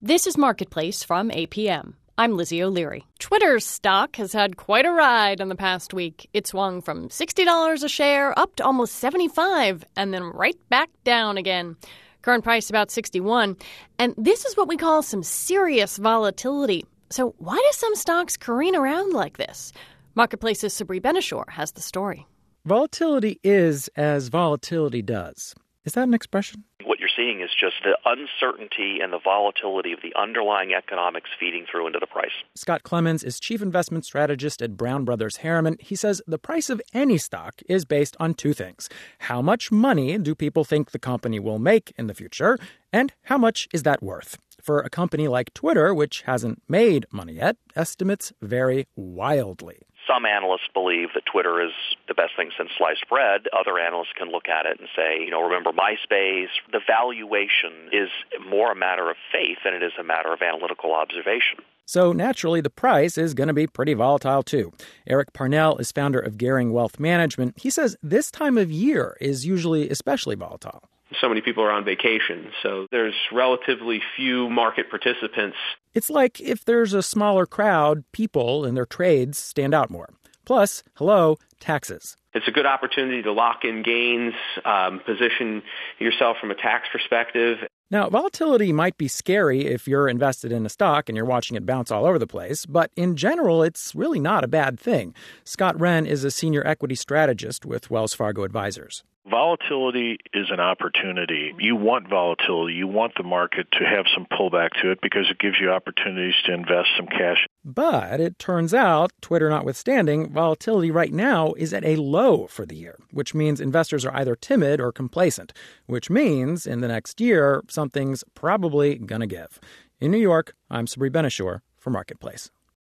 This is Marketplace from APM. I'm Lizzie O'Leary. Twitter's stock has had quite a ride in the past week. It swung from $60 a share up to almost $75 and then right back down again. Current price about $61. And this is what we call some serious volatility. So why do some stocks careen around like this? Marketplace's Sabri Benishore has the story. Volatility is as volatility does. Is that an expression? What you're seeing is just the uncertainty and the volatility of the underlying economics feeding through into the price. Scott Clemens is chief investment strategist at Brown Brothers Harriman. He says the price of any stock is based on two things. How much money do people think the company will make in the future? And how much is that worth? For a company like Twitter, which hasn't made money yet, estimates vary wildly. Some analysts believe that Twitter is the best thing since sliced bread. Other analysts can look at it and say, remember MySpace. The valuation is more a matter of faith than it is a matter of analytical observation. So naturally, the price is going to be pretty volatile, too. Eric Parnell is founder of Gehring Wealth Management. He says this time of year is usually especially volatile. So many people are on vacation, so there's relatively few market participants. It's like if there's a smaller crowd, people and their trades stand out more. Plus, taxes. It's a good opportunity to lock in gains, position yourself from a tax perspective. Now, volatility might be scary if you're invested in a stock and you're watching it bounce all over the place, but in general, it's really not a bad thing. Scott Wren is a senior equity strategist with Wells Fargo Advisors. Volatility is an opportunity. You want volatility. You want the market to have some pullback to it because it gives you opportunities to invest some cash. But it turns out, Twitter notwithstanding, volatility right now is at a low for the year, which means investors are either timid or complacent, which means in the next year, something's probably going to give. In New York, I'm Sabri Benishore for Marketplace.